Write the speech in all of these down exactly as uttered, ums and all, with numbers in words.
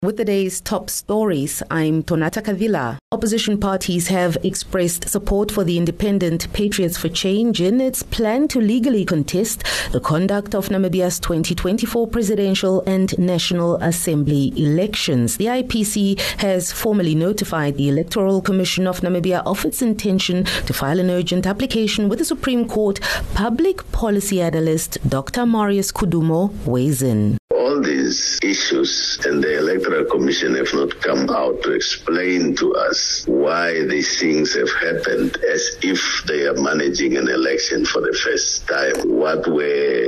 With the day's top stories, I'm Tonata Kavila. Opposition parties have expressed support for the Independent Patriots for Change in its plan to legally contest the conduct of Namibia's twenty twenty-four presidential and National Assembly elections. The I P C has formally notified the Electoral Commission of Namibia of its intention to file an urgent application with the Supreme Court. Public policy analyst Doctor Marius Kudumo weighs in. All these issues and the Electoral Commission have not come out to explain to us why these things have happened as if they are managing an election for the first time. What were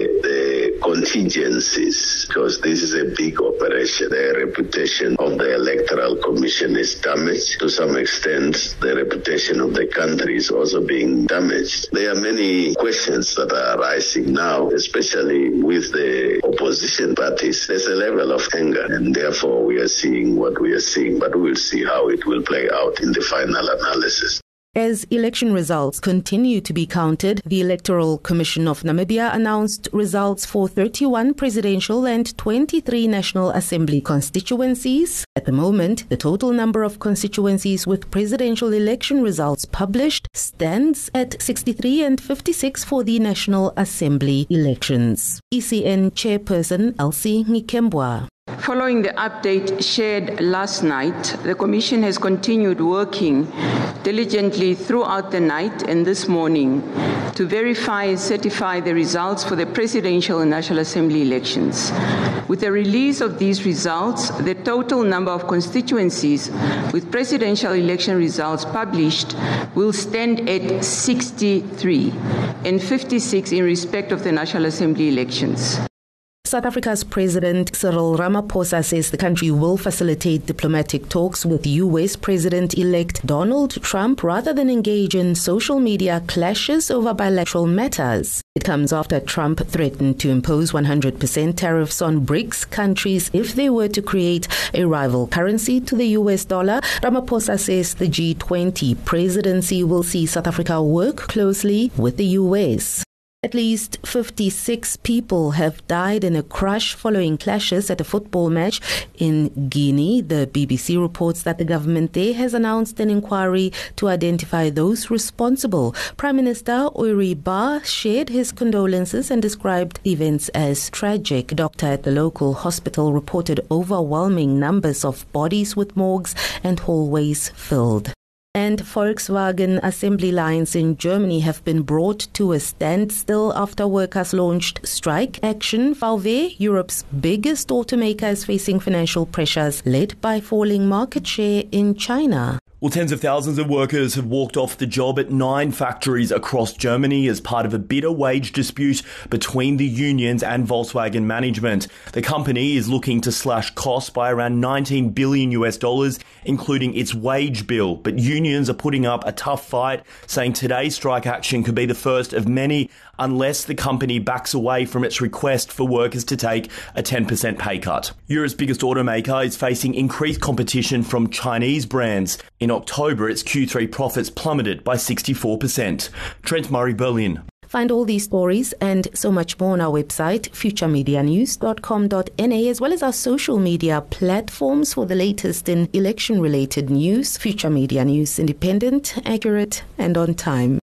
the contingencies? Because this is a big operation. The reputation of the Electoral Commission is damaged. To some extent, the reputation of the country is also being damaged. There are many questions that are arising now, especially with the opposition parties. There's a level of anger, and therefore we are seeing what we are seeing, but we'll see how it will play out in the final analysis. As election results continue to be counted, the Electoral Commission of Namibia announced results for thirty-one presidential and twenty-three National Assembly constituencies. At the moment, the total number of constituencies with presidential election results published stands at sixty-three and fifty-six for the National Assembly elections. E C N Chairperson Elsie Ngikembwa. Following the update shared last night, the Commission has continued working diligently throughout the night and this morning to verify and certify the results for the Presidential and National Assembly elections. With the release of these results, the total number of constituencies with presidential election results published will stand at sixty-three and fifty-six in respect of the National Assembly elections. South Africa's President Cyril Ramaphosa says the country will facilitate diplomatic talks with U S President-elect Donald Trump rather than engage in social media clashes over bilateral matters. It comes after Trump threatened to impose one hundred percent tariffs on BRICS countries if they were to create a rival currency to the U S dollar. Ramaphosa says the G twenty presidency will see South Africa work closely with the U S. At least fifty-six people have died in a crash following clashes at a football match in Guinea. The B B C reports that the government there has announced an inquiry to identify those responsible. Prime Minister Uri Ba shared his condolences and described the events as tragic. A doctor at the local hospital reported overwhelming numbers of bodies with morgues and hallways filled. And Volkswagen assembly lines in Germany have been brought to a standstill after workers launched strike action. V W, Europe's biggest automaker, is facing financial pressures led by falling market share in China. Well, tens of thousands of workers have walked off the job at nine factories across Germany as part of a bitter wage dispute between the unions and Volkswagen management. The company is looking to slash costs by around nineteen billion U S dollars, including its wage bill. But unions are putting up a tough fight, saying today's strike action could be the first of many unless the company backs away from its request for workers to take a ten percent pay cut. Europe's biggest automaker is facing increased competition from Chinese brands. In October, its Q three profits plummeted by sixty-four percent. Trent Murray, Berlin. Find all these stories and so much more on our website, future media news dot com dot n a, as well as our social media platforms for the latest in election-related news. Future Media News, independent, accurate, and on time.